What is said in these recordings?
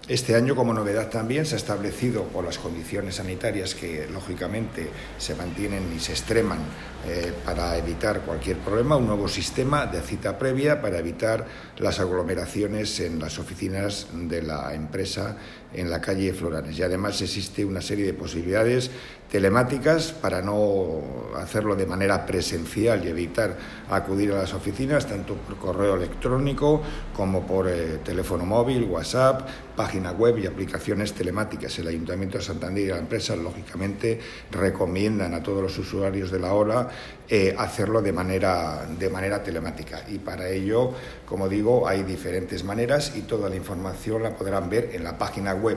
Este año, como novedad también, se ha establecido por las condiciones sanitarias que, lógicamente, se mantienen y se extreman para evitar cualquier problema, un nuevo sistema de cita previa para evitar las aglomeraciones en las oficinas de la empresa en la calle Floranes. Y además existe una serie de posibilidades telemáticas para no hacerlo de manera presencial y evitar acudir a las oficinas, tanto por correo electrónico como por teléfono móvil, WhatsApp, página web y aplicaciones telemáticas. El Ayuntamiento de Santander y la empresa, lógicamente, recomiendan a todos los usuarios de la OLA hacerlo de manera telemática. Y para ello, como digo, hay diferentes maneras y toda la información la podrán ver en la página web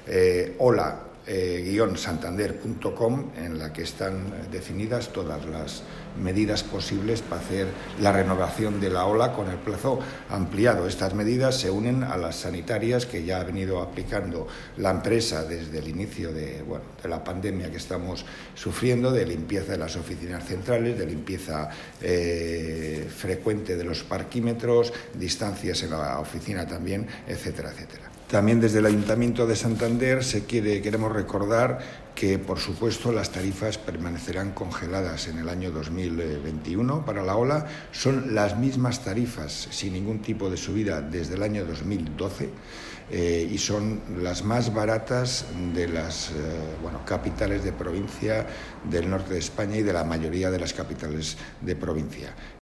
ola-santander.com, en la que están definidas todas las medidas posibles para hacer la renovación de la OLA con el plazo ampliado. Estas medidas se unen a las sanitarias que ya ha venido aplicando la empresa desde el inicio de la pandemia que estamos sufriendo, de limpieza de las oficinas centrales, de limpieza frecuente de los parquímetros, distancias en la oficina también, etcétera, etcétera. También desde el Ayuntamiento de Santander queremos recordar que, por supuesto, las tarifas permanecerán congeladas en el año 2021 para la OLA. Son las mismas tarifas, sin ningún tipo de subida, desde el año 2012 y son las más baratas de las capitales de provincia del norte de España y de la mayoría de las capitales de provincia.